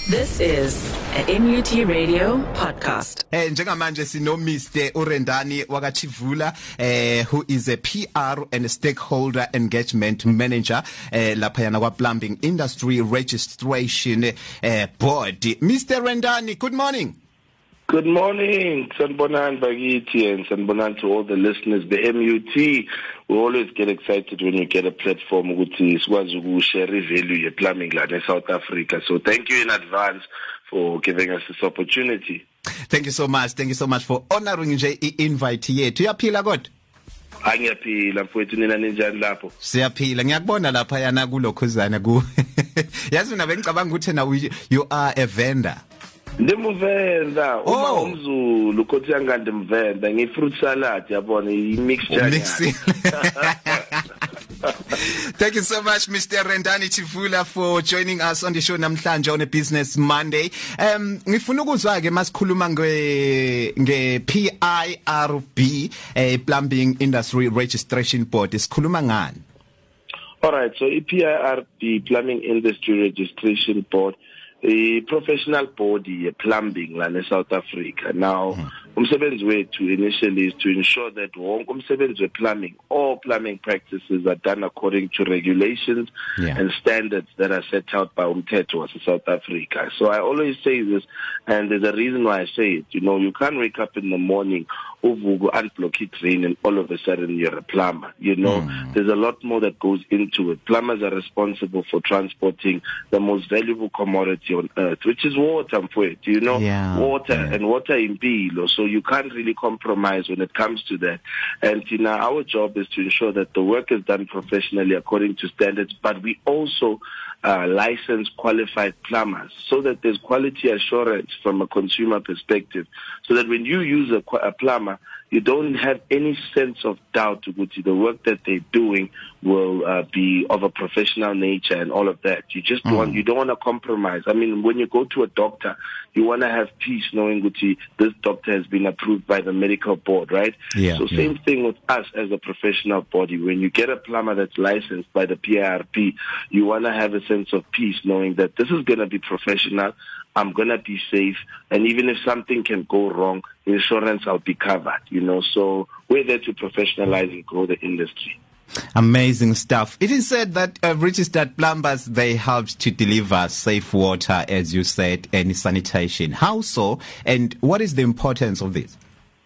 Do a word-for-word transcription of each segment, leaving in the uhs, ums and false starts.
This is a N U T Radio podcast. Eh njengamanje sino Mister Urendani wakachivula eh who is a P R and a stakeholder engagement manager eh lapha yana kwa Plumbing Industry Registration eh Board. Mister Rendani, good morning. Good morning, Sanbonan Bagiti, and Sanbonan to all the listeners. The M U T, we always get excited when you get a platform which is Swazugu share value plumbing land in South Africa. So thank you in advance for giving us this opportunity. Thank you so much. Thank you so much for honoring the invite here. Tuyaphila God. Angiyaphila mfowethu nina ninjani lapho? Siyaphila. Ngiyakubona lapha yana kulokhuzana ku. Yazi una bengicabanga ukuthi na you are a vendor. Ndimuvenda uma umzulu kothi yangande mvenda ngifruit salad yabona i-mixture. Thank you so much, Mister Rendani Chivula, for joining us on the show namhlanje on a Business Monday. Um ngifuna ukuzwa ke masikhuluma nge nge P I R B, eh Plumbing Industry Registration Board. Sikhuluma ngani? All right, so i P I R B, Plumbing Industry Registration Board, a professional body, a plumbing land in South Africa. Now, umsebenzi wethu initially is to ensure that wonke umsebenzi we plumbing, all plumbing practices are done according to regulations yeah. and standards that are set out by umthetho wase South Africa. So I always say this, and there's a reason why I say it. You know, you can't wake up in the morning, uvugo unblock it rain, and all of a sudden you're a plumber. You know, mm. there's a lot more that goes into it. Plumbers are responsible for transporting the most valuable commodity on earth, which is water. You know, yeah. water yeah. and water in Bilo. So you can't really compromise when it comes to that. And you know, our job is to ensure that the work is done professionally according to standards, but we also uh, license qualified plumbers so that there's quality assurance from a consumer perspective, so that when you use a, a plumber, you don't have any sense of doubt to the work that they're doing will uh, be of a professional nature and all of that. You just mm. want, you don't want to compromise. I mean, when you go to a doctor, you want to have peace knowing that this doctor has been approved by the medical board, right? Yeah, so same yeah. thing with us as a professional body. When you get a plumber that's licensed by the P I R B, you want to have a sense of peace knowing that this is going to be professional. I'm going to be safe. And even if something can go wrong, insurance will be covered, you know. So we're there to professionalize and grow the industry. Amazing stuff. It is said that uh, registered plumbers, they help to deliver safe water, as you said, and sanitation. How so? And what is the importance of this?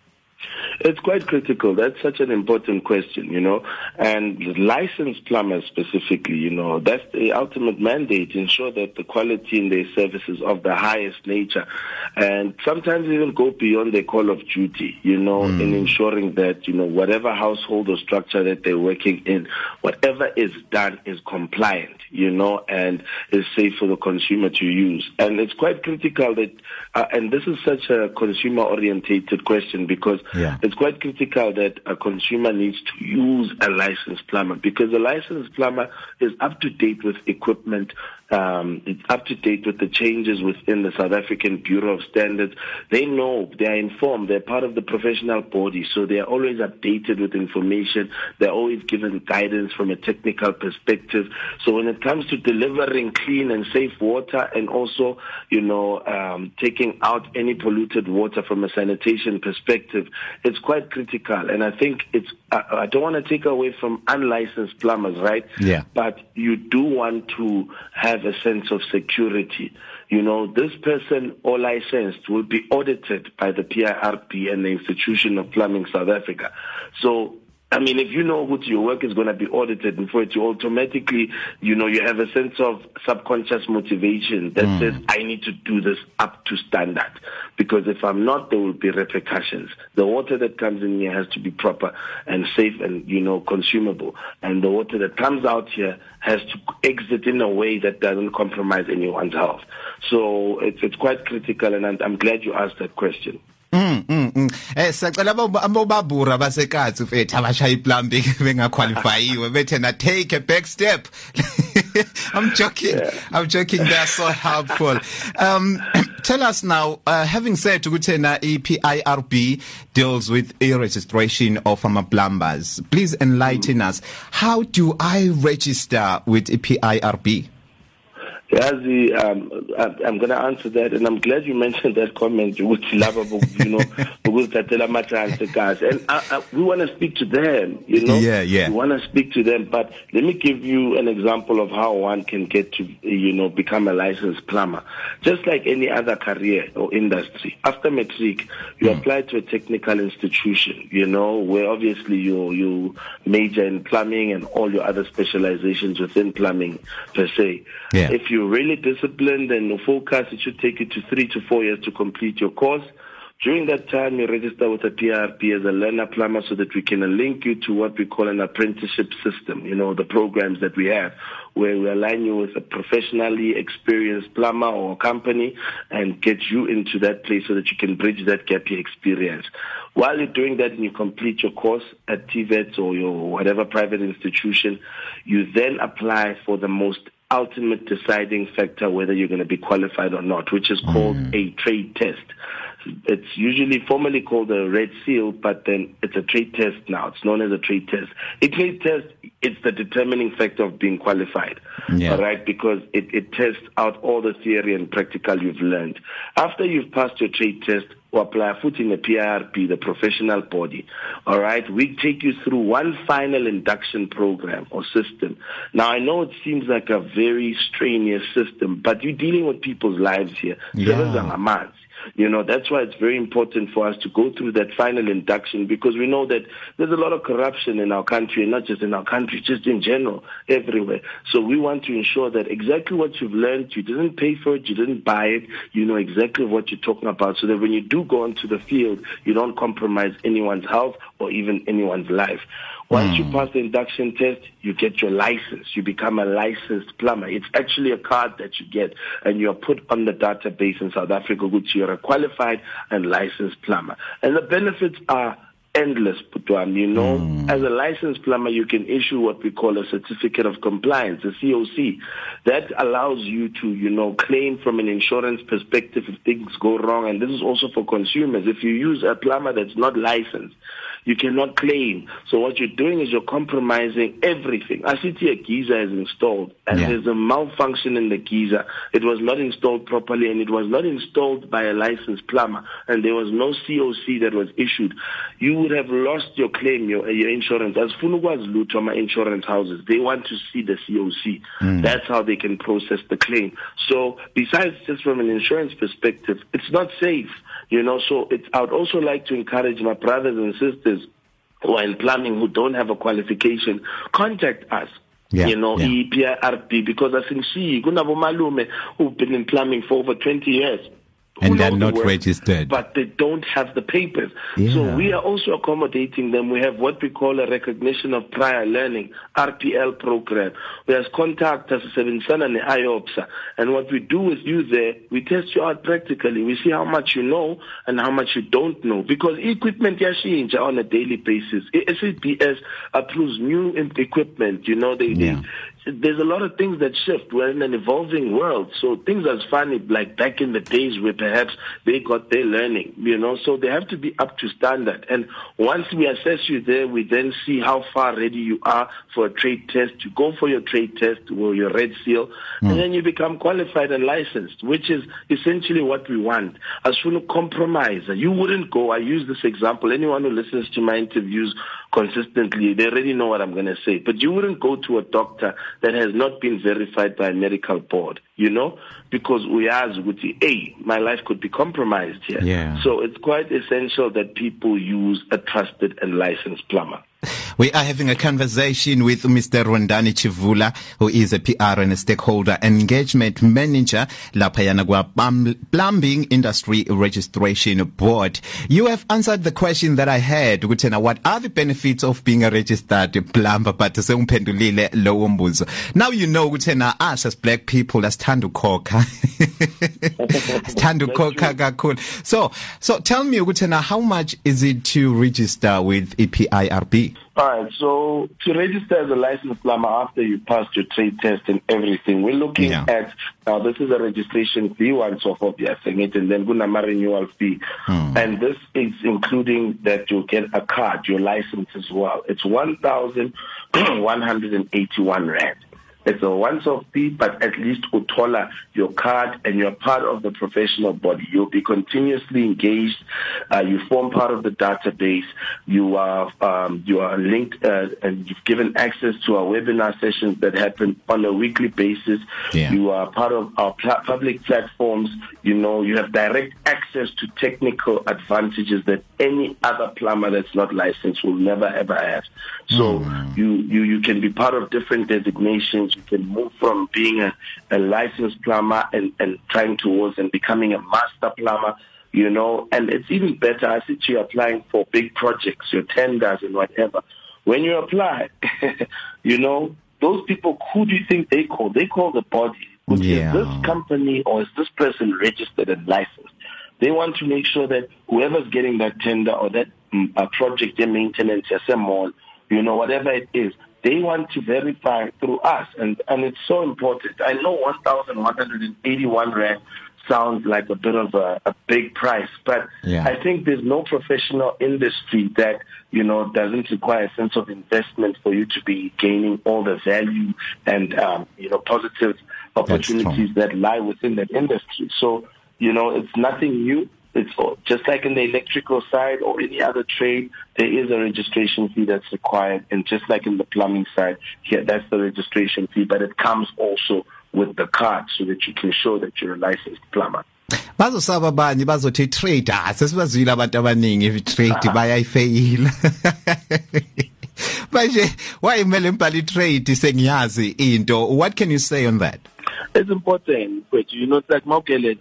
It's quite critical. That's such an important question, you know. And licensed plumbers specifically, you know, that's the ultimate mandate, ensure that the quality in their services of the highest nature. And sometimes even go beyond their call of duty, you know, mm. in ensuring that, you know, whatever household or structure that they're working in, whatever is done is compliant, you know, and is safe for the consumer to use. And it's quite critical that, uh, and this is such a consumer-orientated question because yeah. it's quite critical that a consumer needs to use a licensed plumber, because a licensed plumber is up to date with equipment. Um, it's up to date with the changes within the South African Bureau of Standards. They know, they are informed, they're part of the professional body, so they are always updated with information. They're always given guidance from a technical perspective. So when it comes to delivering clean and safe water, and also, you know, um, taking out any polluted water from a sanitation perspective, it's quite critical. And I think it's, I, I don't want to take away from unlicensed plumbers, right? Yeah. But you do want to have a sense of security. You know, this person or licensed will be audited by the P I R B and the Institution of Plumbing South Africa. So, I mean, if you know what your work is going to be audited, and for it, you automatically, you know, you have a sense of subconscious motivation that mm. says, I need to do this up to standard. Because if I'm not, there will be repercussions. The water that comes in here has to be proper and safe and, you know, consumable. And the water that comes out here has to exit in a way that doesn't compromise anyone's health. So it's, it's quite critical, and I'm, I'm glad you asked that question. Mm mm mm eh sacela abobabura basekatsi mfethu abashaya plumbing bengaqualifyiwe bethe na take a back step. I'm joking. Yeah. I'm joking. They're so helpful. Um, tell us now, uh, having said Tukutena E P I R B deals with e-registration of um, plumbers, please enlighten mm. us. How do I register with E P I R B? Yazi, um, I'm going to answer that, and I'm glad you mentioned that comment. You know, and uh, uh, we want to speak to them. You know, yeah, yeah. We want to speak to them. But let me give you an example of how one can get to, you know, become a licensed plumber. Just like any other career or industry, after matric, you mm. apply to a technical institution. You know, where obviously you you major in plumbing and all your other specializations within plumbing per se. Yeah. If you you're really disciplined and focused, it should take you to three to four years to complete your course. During that time, you register with a P I R P as a learner plumber so that we can link you to what we call an apprenticeship system, you know, the programs that we have, where we align you with a professionally experienced plumber or company and get you into that place so that you can bridge that gap year experience. While you're doing that and you complete your course at T V E T or your whatever private institution, you then apply for the most ultimate deciding factor whether you're going to be qualified or not, which is called mm. a trade test. It's usually formally called a red seal, but then it's a trade test now. It's known as a trade test. A trade test, it's the determining factor of being qualified, yeah. all right, because it, it tests out all the theory and practical you've learned. After you've passed your trade test, or apply a foot in the P I R P, the professional body, all right, we take you through one final induction program or system. Now, I know it seems like a very strenuous system, but you're dealing with people's lives here. Yeah. You know, that's why it's very important for us to go through that final induction, because we know that there's a lot of corruption in our country, and not just in our country, just in general, everywhere. So we want to ensure that exactly what you've learned, you didn't pay for it, you didn't buy it, you know exactly what you're talking about, so that when you do go onto the field, you don't compromise anyone's health or even anyone's life. Once mm. you pass the induction test, you get your license. You become a licensed plumber. It's actually a card that you get, and you are put on the database in South Africa, which you're a qualified and licensed plumber. And the benefits are endless, Putwan. You know, mm. as a licensed plumber, you can issue what we call a certificate of compliance, a C O C. That allows you to, you know, claim from an insurance perspective if things go wrong. And this is also for consumers. If you use a plumber that's not licensed, you cannot claim. So what you're doing is you're compromising everything. I see a geyser is installed, and yeah. there's a malfunction in the geyser. It was not installed properly, and it was not installed by a licensed plumber, and there was no C O C that was issued. You would have lost your claim, your, your insurance. As Funugwa's Lutoma insurance houses, they want to see the C O C. Mm. That's how they can process the claim. So besides just from an insurance perspective, it's not safe. You know, so it's, I would also like to encourage my brothers and sisters who are in plumbing who don't have a qualification, contact us. Yeah, you know, yeah. E P I R P, because I think she, Gunabo Malume, who've been in plumbing for over twenty years. And they're not work, registered. But they don't have the papers. Yeah. So we are also accommodating them. We have what we call a recognition of prior learning, R P L program. We have contact us, and I O P S A. And what we do with you there, we test you out practically. We see how much you know and how much you don't know. Because equipment change on a daily basis. S A P S approves new equipment. You know, they, yeah. they there's a lot of things that shift. We're in an evolving world. So things are funny, like back in the days where perhaps they got their learning, you know, so they have to be up to standard. And once we assess you there, we then see how far ready you are for a trade test. You go for your trade test or your red seal, mm. and then you become qualified and licensed, which is essentially what we want. As soon as compromise, you wouldn't go, I use this example, anyone who listens to my interviews consistently, they already know what I'm going to say, but you wouldn't go to a doctor that has not been verified by a medical board, you know, because we ask, hey, my life could be compromised here. Yeah. So it's quite essential that people use a trusted and licensed plumber. We are having a conversation with Mister Rwandani Chivula, who is a P R and a stakeholder engagement manager, Lapayana Gwa Plumbing Industry Registration Board. You have answered the question that I had, Gutena, what are the benefits of being a registered plumber? But sengphendulile lowo mbuzo. Now you know, Gutena, us as black people, asithanda ukhoka. Asithanda ukhoka kakhulu. So, so tell me, Gutena, how much is it to register with E P I R P? All right, so to register as a licensed plumber after you passed your trade test and everything, we're looking yeah. at, now this is a registration fee, once off of the and then Gunama renewal fee. Hmm. And this is including that you'll get a card, your license as well. It's one thousand one hundred eighty-one rand. It's a once-off fee, but at least utola your card and you're part of the professional body. You'll be continuously engaged. Uh, you form part of the database. You are um, you are linked uh, and you've given access to our webinar sessions that happen on a weekly basis. Yeah. You are part of our pl- public platforms. You know, you have direct access to technical advantages that any other plumber that's not licensed will never ever have. So mm. you, you, you can be part of different designations. You can move from being a, a licensed plumber and, and trying towards and becoming a master plumber, you know, and it's even better as if you're applying for big projects, your tenders and whatever. When you apply, you know, those people, who do you think they call? They call the body. Yeah. Is this company or is this person registered and licensed? They want to make sure that whoever's getting that tender or that um, uh, project, their maintenance, S M all, you know, whatever it is, they want to verify through us. And, and it's so important. I know one thousand one hundred eighty-one rand sounds like a bit of a, a big price, but yeah. I think there's no professional industry that, you know, doesn't require a sense of investment for you to be gaining all the value and, um, you know, positive opportunities that lie within that industry. So, you know, it's nothing new. It's just like in the electrical side or any other trade, there is a registration fee that's required. And just like in the plumbing side, yeah, that's the registration fee, but it comes also with the card so that you can show that you're a licensed plumber. Bazosaba abanye bazothi trade asesibazwile abantu abaningi if trade bayayifeyila. Manje wayimele impali trade sengiyazi into. What can you say on that? It's important, but you know, like Maukele,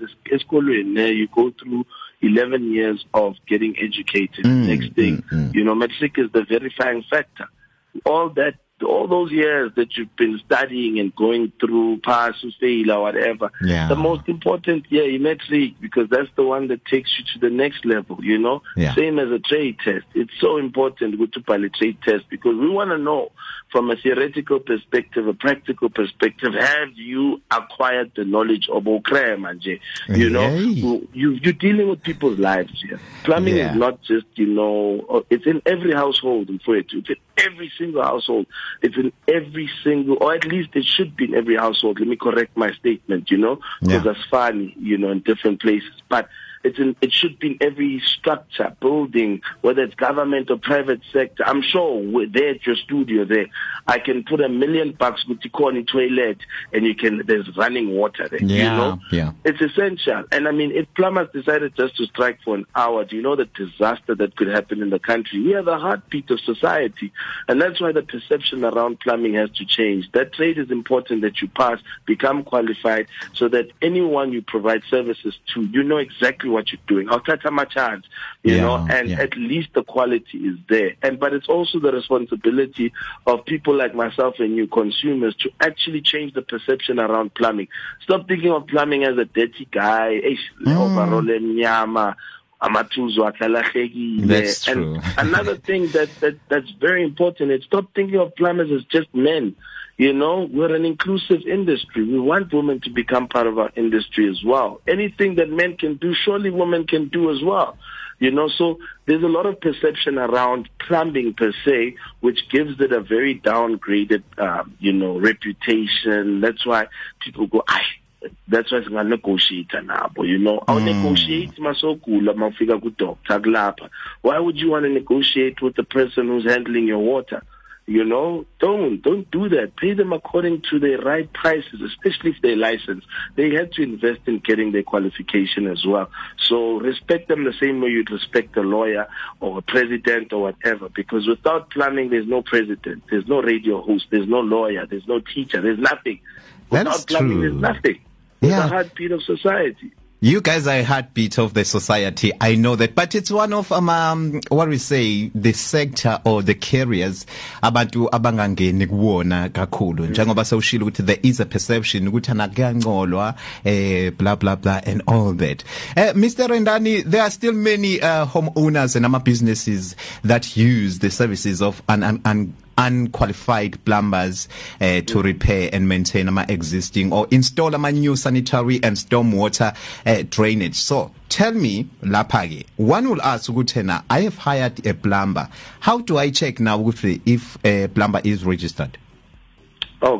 you go through eleven years of getting educated. Mm, Next thing, mm, mm. you know, matric is the verifying factor. All that, all those years that you've been studying and going through, pass, fail, or whatever. Yeah. The most important, yeah, is matric, because that's the one that takes you to the next level, you know? Yeah. Same as a trade test. It's so important to go to a trade test because we want to know from a theoretical perspective, a practical perspective, have you acquired the knowledge of Okra, manje? You know, Hey. you, you're dealing with people's lives here. Plumbing Yeah. is not just, you know, it's in every household in Soweto. It's in every single household. It's in every single, or at least it should be in every household. Let me correct my statement, you know, because Yeah. that's funny, you know, in different places. But it's in, it should be in every structure, building, whether it's government or private sector. I'm sure we're there at your studio there, I can put a million bucks with the corner toilet and you can, there's running water there. Yeah, you know? yeah. It's essential. And I mean, if plumbers decided just to strike for an hour, do you know the disaster that could happen in the country? We are the heartbeat of society. And that's why the perception around plumbing has to change. That trade is important that you pass, become qualified, so that anyone you provide services to, you know exactly what you're doing. I'll touch my chance, you Yeah, know, and yeah. at least the quality is there. And but it's also the responsibility of people like myself and you consumers to actually change the perception around plumbing. Stop thinking of plumbing as a dirty guy, overall emnyama, amatuzo akalahegile. That's true. And another thing that, that that's very important is stop thinking of plumbers as just men. You know, we're an inclusive industry. We want women to become part of our industry as well. Anything that men can do, surely women can do as well. You know, so there's a lot of perception around plumbing per se, which gives it a very downgraded, um, you know, reputation. That's why people go, "Ay, that's why it's going to negotiate now." But you know, I'll negotiate masokula mafika ku doctor kulapha. Why would you want to negotiate with the person who's handling your water? You know, don't, don't do that. Pay them according to their right prices, especially if they're licensed. They have to invest in getting their qualification as well. So respect them the same way you'd respect a lawyer or a president or whatever, because without plumbing, there's no president, there's no radio host, there's no lawyer, there's no teacher, there's nothing. Without That's plumbing, true. there's nothing. It's Yeah. the heartbeat of society. You guys are a heartbeat of the society. I know that, but it's one of um, um what we say the sector or the carriers abantu abangangeni kuwona kakhulu njengoba sewushilo ukuthi there is a perception ukuthi anakuyancolwa eh blah blah blah and all that. Uh, Mister Rendani, there are still many uh, homeowners and ama businesses that use the services of an an, an unqualified plumbers uh, to repair and maintain ama existing or install ama new sanitary and stormwater uh, drainage. So tell me lapha ke, one will ask ukuthi na I have hired a plumber, how do I check now if a plumber is registered? Okay,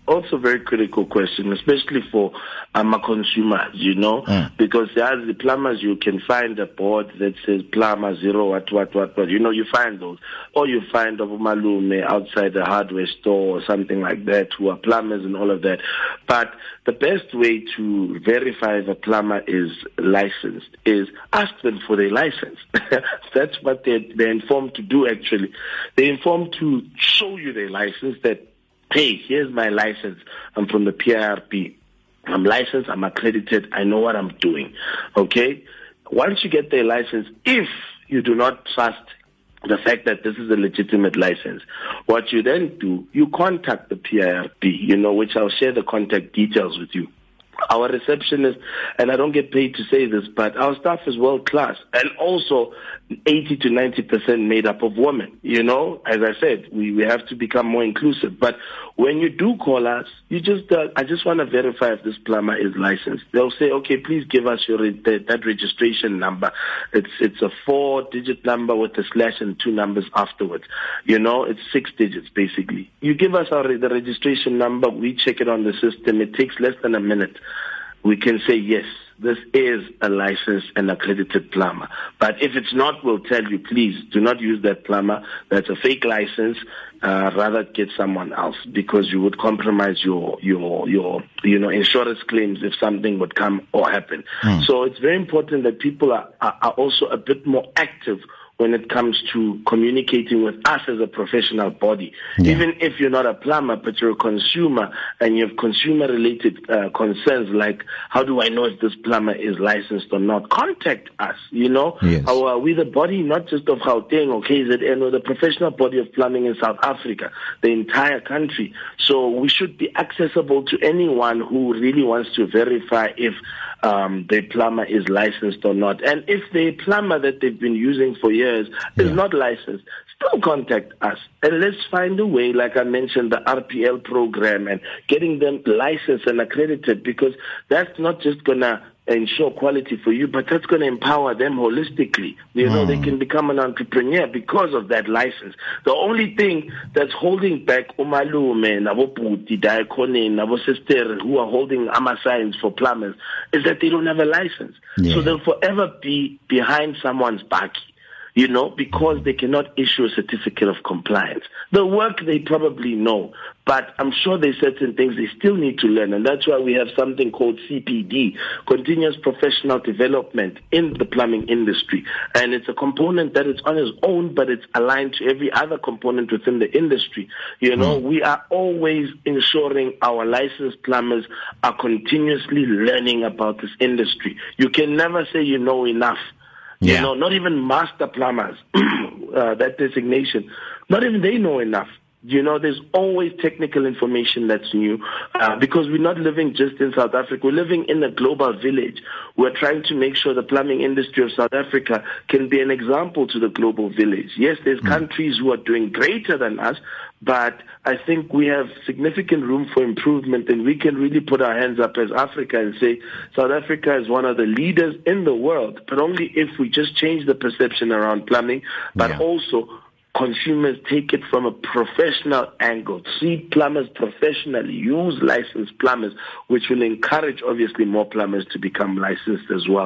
also a very critical question, especially for um, consumers, you know, mm. because as the plumbers, you can find a board that says plumber zero, what, what, what, what, you know, you find those. Or you find a malume outside a hardware store or something like that who are plumbers and all of that. But the best way to verify if a plumber is licensed is ask them for their license. That's what they're, they're informed to do, actually. They're informed to show you their license that, hey, here's my license. I'm from the P I R P. I'm licensed, I'm accredited, I know what I'm doing. Okay? Once you get their license, if you do not trust the fact that this is a legitimate license, what you then do, you contact the P I R P, you know, which I'll share the contact details with you. Our receptionist, and I don't get paid to say this, but our staff is world class, and also eighty to ninety percent made up of women. You know, as I said, we, we have to become more inclusive. But when you do call us, you just, uh, I just want to verify if this plumber is licensed. They'll say, okay, please give us your that, that registration number. It's it's a four-digit number with a slash and two numbers afterwards. You know, it's six digits basically. You give us our the registration number, we check it on the system. It takes less than a minute. We can say, yes, this is a licensed and accredited plumber. But if it's not, we'll tell you, please do not use that plumber. That's a fake license. Uh, rather get someone else, because you would compromise your, your, your, you know, insurance claims if something would come or happen. Mm. So it's very important that people are, are, are also a bit more active when it comes to communicating with us as a professional body. Yeah. Even if you're not a plumber, but you're a consumer and you have consumer-related uh, concerns like, how do I know if this plumber is licensed or not? Contact us, you know. Yes. Our, we're the body not just of Gauteng or K Z N, or the professional body of plumbing in South Africa, the entire country. So we should be accessible to anyone who really wants to verify if um, the plumber is licensed or not. And if the plumber that they've been using for years is yeah. not licensed, still contact us. And let's find a way, like I mentioned, the R P L program and getting them licensed and accredited, because that's not just going to ensure quality for you, but that's going to empower them holistically. You know, mm. they can become an entrepreneur because of that license. The only thing that's holding back umalume, naboputi, diakone, nabosister who are holding ama signs for plumbers is that they don't have a license. Yeah. So they'll forever be behind someone's back, you know, because they cannot issue a certificate of compliance. The work they probably know, but I'm sure there's certain things they still need to learn, and that's why we have something called C P D, Continuous Professional Development in the plumbing industry. And it's a component that is on its own, but it's aligned to every other component within the industry. You know, mm. we are always ensuring our licensed plumbers are continuously learning about this industry. You can never say you know enough. Yeah. You know, not even master plumbers, uh, that designation, not even they know enough. You know, there's always technical information that's new, uh, because we're not living just in South Africa. We're living in a global village. We're trying to make sure the plumbing industry of South Africa can be an example to the global village. Yes, there's mm. countries who are doing greater than us, but I think we have significant room for improvement, and we can really put our hands up as Africa and say South Africa is one of the leaders in the world, but only if we just change the perception around plumbing, but yeah. also consumers take it from a professional angle, see plumbers professionally, use licensed plumbers, which will encourage, obviously, more plumbers to become licensed as well.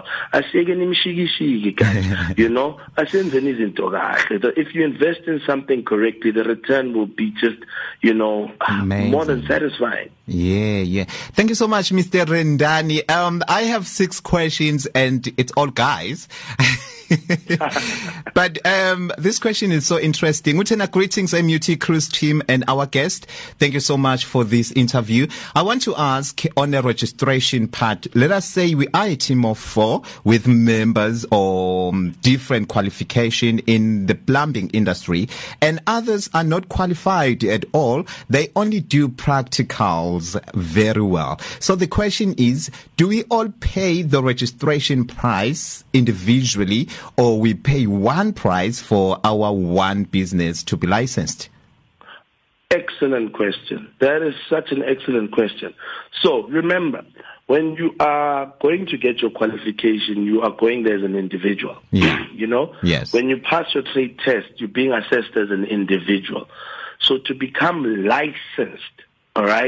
You know, if you invest in something correctly, the return will be just, you know, Amazing. more than satisfying. Yeah, yeah. Thank you so much, Mister Rendani. Um, I have six questions, and it's all guys. But um, this question is so interesting. Mutena, greetings, M U T Cruise team and our guest. Thank you so much for this interview. I want to ask on the registration part, let us say we are a team of four with members or different qualification in the plumbing industry, and others are not qualified at all. They only do practicals very well. So the question is, do we all pay the registration price individually, or we pay one price for our one business to be licensed? Excellent question. That is such an excellent question. So remember, when you are going to get your qualification, you are going there as an individual. Yeah. You know? Yes. When you pass your trade test, you're being assessed as an individual. So to become licensed, all right,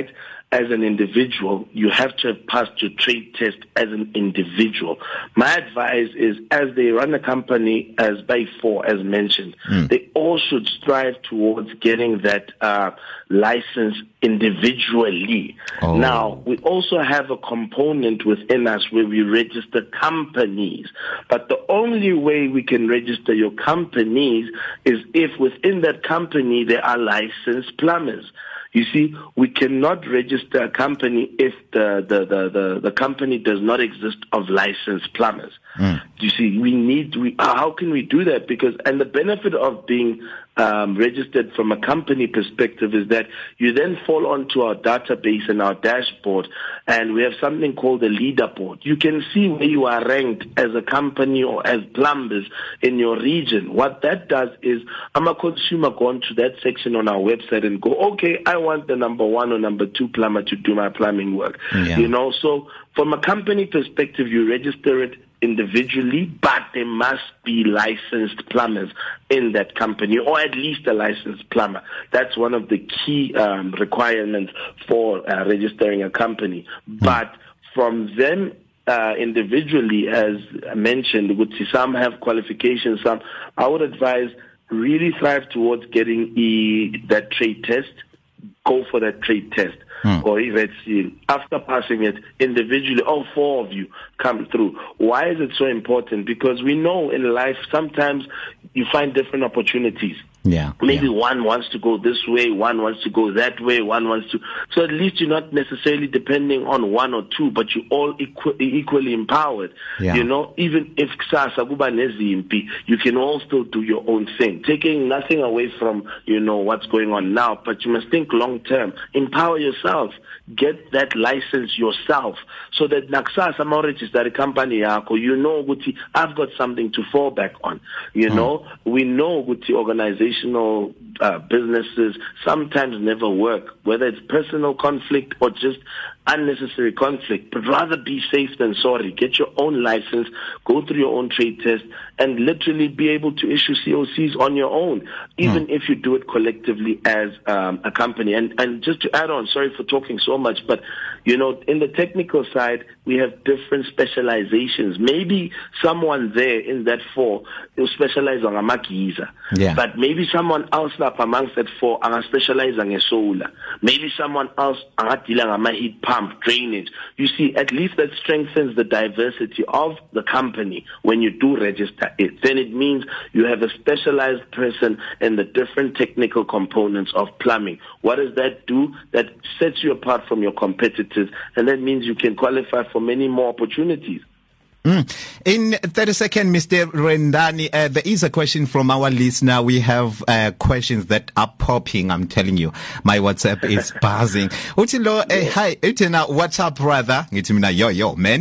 as an individual, you have to have passed your trade test as an individual. My advice is, as they run a company as by four, as mentioned, mm. they all should strive towards getting that uh, license individually. Oh. Now, we also have a component within us where we register companies, but the only way we can register your companies is if within that company there are licensed plumbers. You see, we cannot register a company if the, the, the, the, the company does not exist of licensed plumbers. Mm. You see, we need, we, how can we do that? Because, and the benefit of being um, registered from a company perspective is that you then fall onto our database and our dashboard, and we have something called a leaderboard. You can see where you are ranked as a company or as plumbers in your region. What that does is, I'm a consumer going to that section on our website and go, okay, I want the number one or number two plumber to do my plumbing work. Yeah. You know, so from a company perspective, you register it individually, but there must be licensed plumbers in that company, or at least a licensed plumber. That's one of the key um, requirements for uh, registering a company. Mm. But from them uh, individually, as mentioned, would see some have qualifications, some, I would advise really strive towards getting e, that trade test. Go for that trade test. Hmm. Or even after passing it individually, all four of you come through. Why is it so important? Because we know in life sometimes you find different opportunities. Yeah. Maybe yeah. one wants to go this way, one wants to go that way, one wants to. So at least you're not necessarily depending on one or two, but you're all equ- equally empowered. Yeah. You know, even if kusasa kuba nezimpi, you can all still do your own thing, taking nothing away from, you know, what's going on now, but you must think long term. Empower yourself. Get that license yourself, so that nakusasa ma register a company yako, you know, ukuthi I've got something to fall back on. You mm. know, we know ukuthi organizational uh, businesses sometimes never work, whether it's personal conflict or just unnecessary conflict, but rather be safe than sorry. Get your own license, go through your own trade test, and literally be able to issue C O Cs on your own, even mm. if you do it collectively as um, a company. And and just to add on, sorry for talking so much, but you know, in the technical side, we have different specializations. Maybe someone there in that four will specialize on a makiza, yeah. but maybe someone else up amongst that four are specialize on a solar. Maybe someone else are dealing on a heat pump, drainage. You see, at least that strengthens the diversity of the company when you do register it. Then it means you have a specialized person in the different technical components of plumbing. What does that do? That sets you apart from your competitors, and that means you can qualify for many more opportunities. Mm. In thirty seconds, Mister Rendani, uh, there is a question from our listener. We have uh, questions that are popping. I'm telling you, my WhatsApp is buzzing. Uthi lo, eh, hi, uthi na WhatsApp brother. Ngithi mina yo yo man.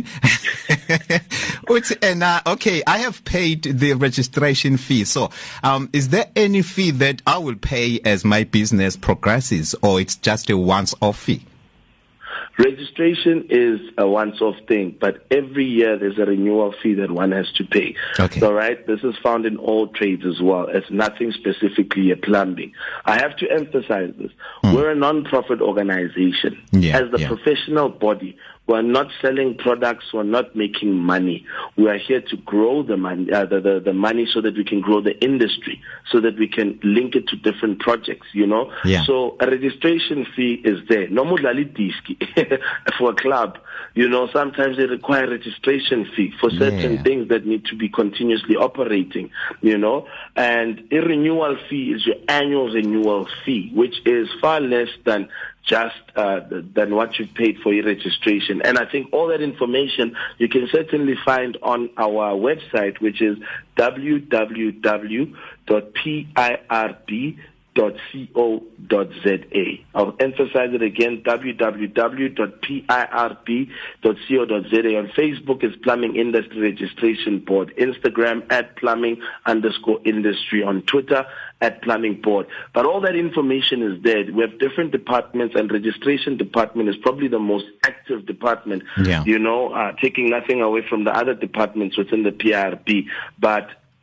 Uthi and uh, okay, I have paid the registration fee. So, um, is there any fee that I will pay as my business progresses, or it's just a once-off fee? Registration is a once-off thing, but every year there's a renewal fee that one has to pay. Okay. All right. This is found in all trades as well. It's nothing specifically a plumbing. I have to emphasize this. Mm. We're a non-profit organization. Yeah, As the yeah. professional body, we're not selling products. We're not making money. We are here to grow the money, uh, the, the, the money so that we can grow the industry, so that we can link it to different projects, you know? Yeah. So a registration fee is there. No for a club, you know, sometimes they require registration fee for certain yeah. things things that need to be continuously operating, you know? And a renewal fee is your annual renewal fee, which is far less than just uh, than what you've paid for your registration. And I think all that information you can certainly find on our website, which is w w w dot p i r b dot co dot z a. I'll emphasize it again, w w w dot p i r b dot co dot z a. On Facebook is Plumbing Industry Registration Board. Instagram at plumbing underscore industry. On Twitter at Plumbing Board. But all that information is there. We have different departments, and registration department is probably the most active department, yeah. you know, uh, taking nothing away from the other departments within the P I R B. But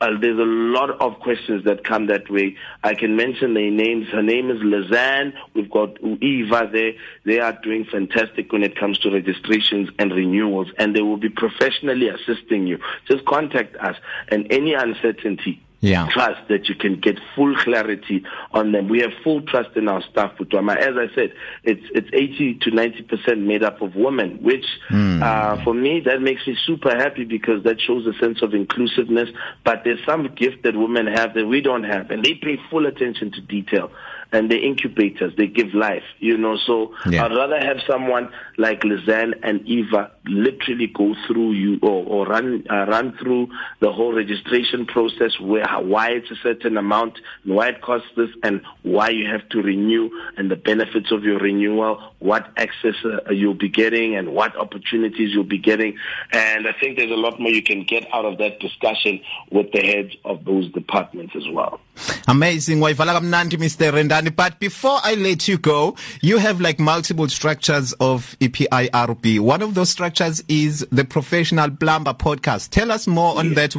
uh, there's a lot of questions that come that way. I can mention their names. Her name is Lizanne. We've got Eva there. They are doing fantastic when it comes to registrations and renewals, and they will be professionally assisting you. Just contact us, and any uncertainty, Yeah. trust that you can get full clarity on them. We have full trust in our staff, Putwama. As I said, it's it's eighty to ninety percent made up of women, which mm. uh, for me, that makes me super happy because that shows a sense of inclusiveness. But there's some gift that women have that we don't have, and they pay full attention to detail. And they're incubators, they give life, you know. So yeah. I'd rather have someone like Lizanne and Eva literally go through you or, or run uh, run through the whole registration process, where why it's a certain amount, and why it costs this, and why you have to renew, and the benefits of your renewal, what access uh, you'll be getting, and what opportunities you'll be getting. And I think there's a lot more you can get out of that discussion with the heads of those departments as well. Amazing. Mister Rendani. But before I let you go, you have like multiple structures of E P I R B. One of those structures is the Professional Plumber Podcast. Tell us more on yeah.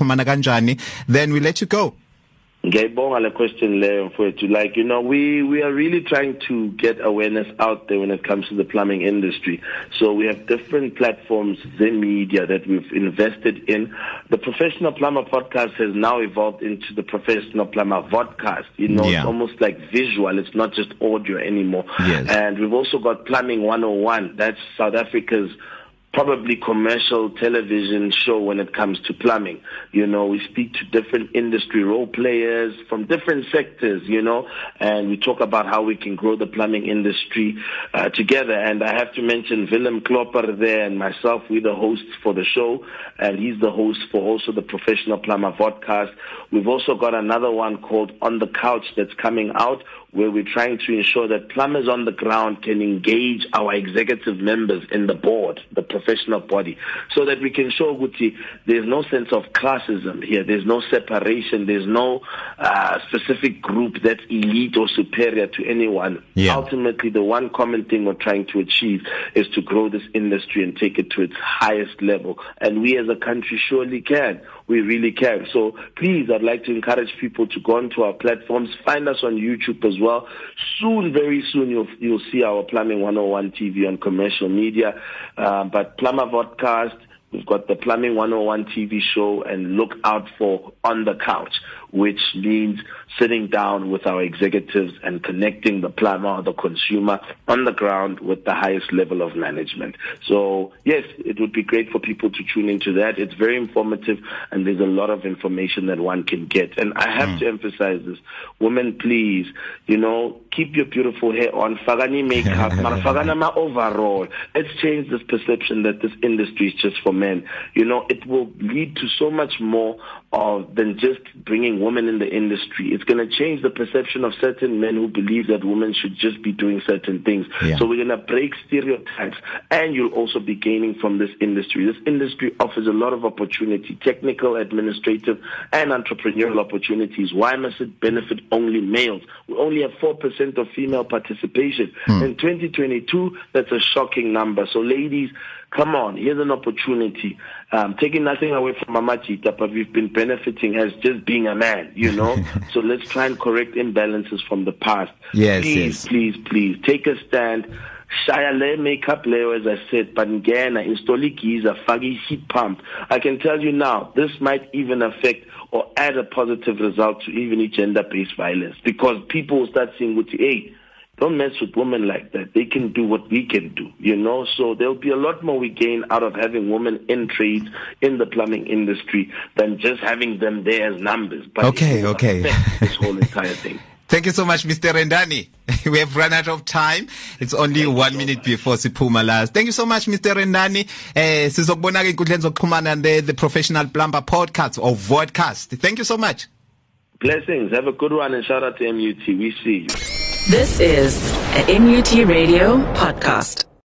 that. Then we let you go. Ngayibonga le question leyo mfowethu. Like, you know, we we are really trying to get awareness out there when it comes to the plumbing industry. So we have different platforms, the media that we've invested in. The Professional Plumber Podcast has now evolved into the Professional Plumber Vodcast. You know, yeah. It's almost like visual. It's not just audio anymore. Yes. And we've also got Plumbing one oh one. That's South Africa's probably commercial television show when it comes to plumbing. You know, we speak to different industry role players from different sectors, you know, and we talk about how we can grow the plumbing industry uh, together. And I have to mention Willem Klopper there and myself. We're the hosts for the show, and he's the host for also the Professional Plumber Podcast. We've also got another one called On the Couch that's coming out, where we're trying to ensure that plumbers on the ground can engage our executive members in the board, the professional body, so that we can show Guti there's no sense of classism here, there's no separation, there's no uh, specific group that's elite or superior to anyone. Yeah. Ultimately, the one common thing we're trying to achieve is to grow this industry and take it to its highest level. And we as a country surely can. We really can. So please, I'd like to encourage people to go onto our platforms, find us on YouTube as well. Soon, very soon, you'll you'll see our Plumbing one oh one T V on commercial media. Uh, but Plumber Vodcast, we've got the Plumbing one oh one T V show, and look out for On the Couch, which means sitting down with our executives and connecting the plumber, the consumer on the ground with the highest level of management. So yes, it would be great for people to tune into that. It's very informative, and there's a lot of information that one can get. And I have mm. to emphasize this. Women, please, you know, keep your beautiful hair on, fagani makeup, fagana ma overall. Let's change this perception that this industry is just for men. You know, it will lead to so much more of than just bringing women in the industry. It's going to change the perception of certain men who believe that women should just be doing certain things. Yeah. So we're going to break stereotypes, and you'll also be gaining from this industry. This industry offers a lot of opportunity, technical, administrative, and entrepreneurial opportunities. Why must it benefit only males? We only have four percent of female participation. Hmm. In twenty twenty-two, that's a shocking number. So ladies, come on, here's an opportunity. Um, taking nothing away from Mama Chita, but we've been benefiting as just being a man, you know? So let's try and correct imbalances from the past. Yes, please, yes. please, please, take a stand. Shaya le makeup layer, as I said, but again, install a faggy heat pump. I can tell you now, this might even affect or add a positive result to even gender-based violence, because people will start saying, hey, don't mess with women like that. They can do what we can do, you know? So there'll be a lot more we gain out of having women in trades in the plumbing industry than just having them there as numbers. But okay, okay. This whole entire thing. Thank you so much, Mister Rendani. We have run out of time. It's only Thank one so minute much. Before Sipuma last. Thank you so much, Mister Rendani. Eh, sizokubona ke inkundleni zokuxhumana the the Professional Plumber Podcast or Vodcast. Thank you so much. Blessings. Have a good one, and shout out to M U T. We see you. This is a M U T Radio podcast.